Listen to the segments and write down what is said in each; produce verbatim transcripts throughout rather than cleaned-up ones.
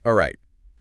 All right,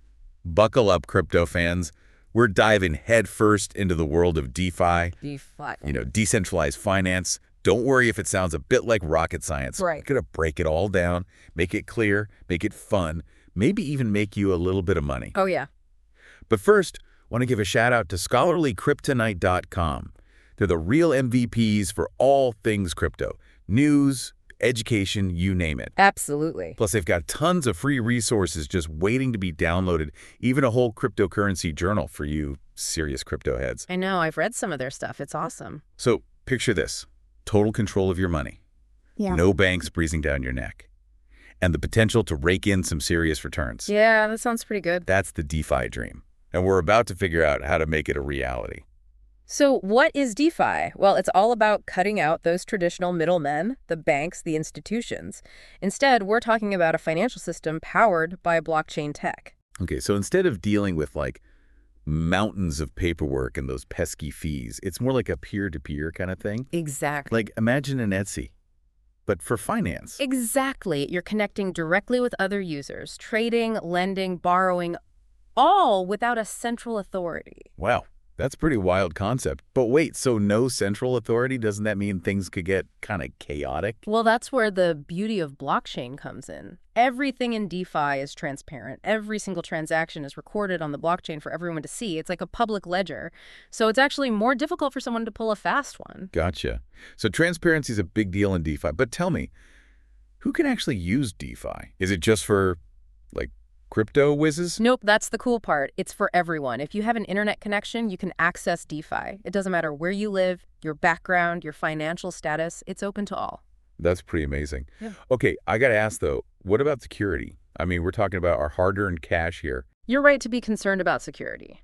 buckle up, crypto fans. We're diving headfirst into the world of DeFi, DeFi. you know, decentralized finance. Don't worry if it sounds a bit like rocket science. Right. We're going to break it all down, make it clear, make it fun, maybe even make you a little bit of money. Oh, yeah. But first, I want to give a shout out to scholarly kryptonite dot com. They're the real M V Ps for all things crypto. News, education, you name it. Absolutely. Plus, they've got tons of free resources just waiting to be downloaded, even a whole cryptocurrency journal for you serious crypto heads. I know. I've read some of their stuff. It's awesome. So picture this. Total control of your money. Yeah. No banks breathing down your neck. And the potential to rake in some serious returns. Yeah, that sounds pretty good. That's the DeFi dream. And we're about to figure out how to make it a reality. So what is DeFi? Well, it's all about cutting out those traditional middlemen, the banks, the institutions. Instead, we're talking about a financial system powered by blockchain tech. Okay, so instead of dealing with like mountains of paperwork and those pesky fees, it's more like a peer-to-peer kind of thing. Exactly. Like imagine an Etsy, but for finance. Exactly. You're connecting directly with other users, trading, lending, borrowing, all without a central authority. Wow, that's a pretty wild concept. But wait, so no central authority? Doesn't that mean things could get kind of chaotic? Well, that's where the beauty of blockchain comes in. Everything in DeFi is transparent. Every single transaction is recorded on the blockchain for everyone to see. It's like a public ledger. So it's actually more difficult for someone to pull a fast one. Gotcha. So transparency is a big deal in DeFi. But tell me, who can actually use DeFi? Is it just for, like, crypto whizzes? Nope, that's the cool part. It's for everyone. If you have an internet connection, you can access DeFi. It doesn't matter where you live, your background, your financial status. It's open to all. That's pretty amazing. Yeah. Okay, I got to ask, though, what about security? I mean, we're talking about our hard-earned cash here. You're right to be concerned about security.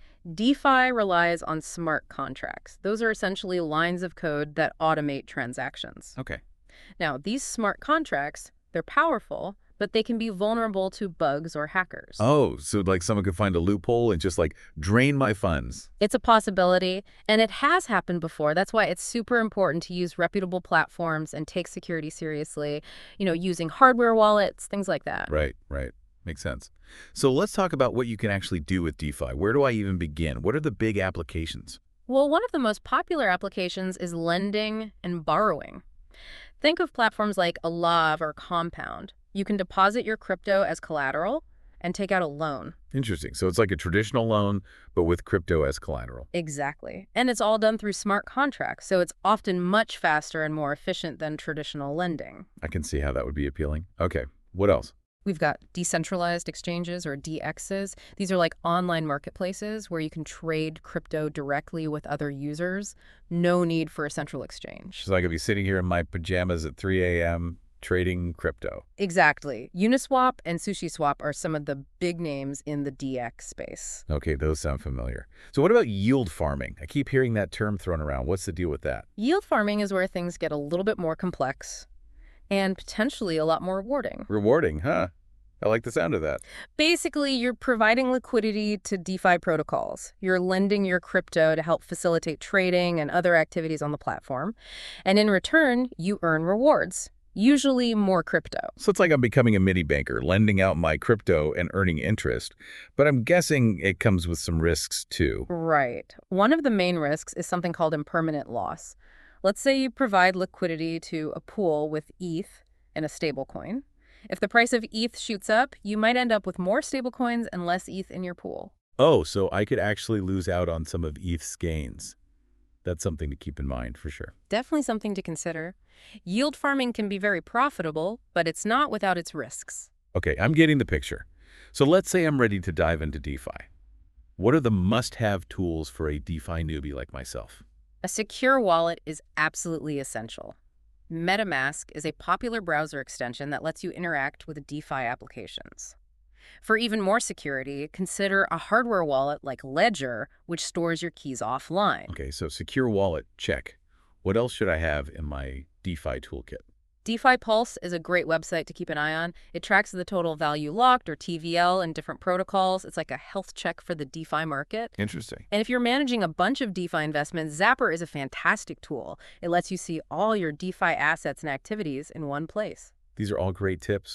DeFi relies on smart contracts. Those are essentially lines of code that automate transactions. Okay. Now, these smart contracts, they're powerful, but they can be vulnerable to bugs or hackers. Oh, so like someone could find a loophole and just like drain my funds. It's a possibility, and it has happened before. That's why it's super important to use reputable platforms and take security seriously, you know, using hardware wallets, things like that. Right, right. Makes sense. So let's talk about what you can actually do with DeFi. Where do I even begin? What are the big applications? Well, one of the most popular applications is lending and borrowing. Think of platforms like Aave or Compound. You can deposit your crypto as collateral and take out a loan. Interesting. So it's like a traditional loan, but with crypto as collateral. Exactly. And it's all done through smart contracts, so it's often much faster and more efficient than traditional lending. I can see how that would be appealing. Okay, what else? We've got decentralized exchanges, or D Xs. These are like online marketplaces where you can trade crypto directly with other users. No need for a central exchange. So I could be sitting here in my pajamas at three A M trading crypto. Exactly. Uniswap and SushiSwap are some of the big names in the D X space. Okay, those sound familiar. So what about yield farming? I keep hearing that term thrown around. What's the deal with that? Yield farming is where things get a little bit more complex and potentially a lot more rewarding. Rewarding, huh? I like the sound of that. Basically, you're providing liquidity to DeFi protocols. You're lending your crypto to help facilitate trading and other activities on the platform. And in return, you earn rewards. Usually more crypto. So it's like I'm becoming a mini banker, lending out my crypto and earning interest. But I'm guessing it comes with some risks too. Right. One of the main risks is something called impermanent loss. Let's say you provide liquidity to a pool with E T H and a stablecoin. If the price of E T H shoots up, you might end up with more stablecoins and less E T H in your pool. Oh, so I could actually lose out on some of E T H's gains. That's something to keep in mind for sure. Definitely something to consider. Yield farming can be very profitable, but it's not without its risks. Okay, I'm getting the picture. So let's say I'm ready to dive into DeFi. What are the must-have tools for a DeFi newbie like myself? A secure wallet is absolutely essential. MetaMask is a popular browser extension that lets you interact with DeFi applications. For even more security, consider a hardware wallet like Ledger, which stores your keys offline. Okay, so secure wallet, check. What else should I have in my DeFi toolkit? DeFi Pulse is a great website to keep an eye on. It tracks the total value locked, or T V L, in different protocols. It's like a health check for the DeFi market. Interesting. And if you're managing a bunch of DeFi investments, Zapper is a fantastic tool. It lets you see all your DeFi assets and activities in one place. These are all great tips.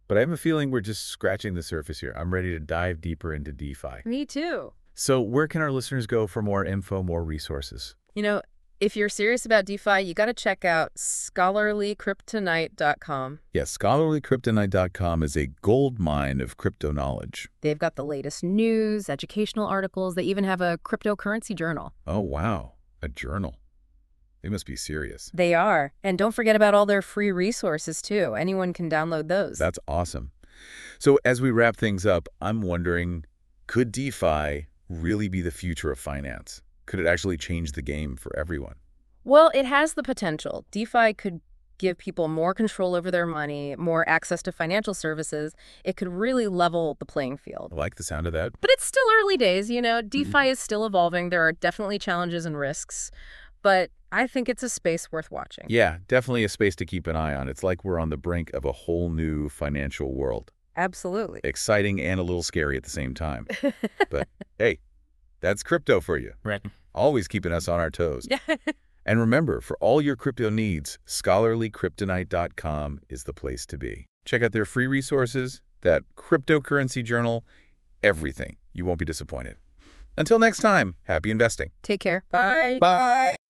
but I have a feeling we're just scratching the surface here. I'm ready to dive deeper into DeFi. Me too. So where can our listeners go for more info, more resources? You know, if you're serious about DeFi, you got to check out scholarly kryptonite dot com. Yes, scholarly kryptonite dot com is a gold mine of crypto knowledge. They've got the latest news, educational articles. They even have a cryptocurrency journal. Oh, wow. A journal. They must be serious. They are. And don't forget about all their free resources, too. Anyone can download those. That's awesome. So as we wrap things up, I'm wondering, could DeFi really be the future of finance? Could it actually change the game for everyone? Well, it has the potential. DeFi could give people more control over their money, more access to financial services. It could really level the playing field. I like the sound of that. But it's still early days, you know. DeFi mm-hmm. is still evolving. There are definitely challenges and risks. But I think it's a space worth watching. Yeah, definitely a space to keep an eye on. It's like we're on the brink of a whole new financial world. Absolutely. Exciting and a little scary at the same time. But hey, that's crypto for you. Right. Always keeping us on our toes. And remember, for all your crypto needs, scholarly kryptonite dot com is the place to be. Check out their free resources, that cryptocurrency journal, everything. You won't be disappointed. Until next time, happy investing. Take care. Bye. Bye.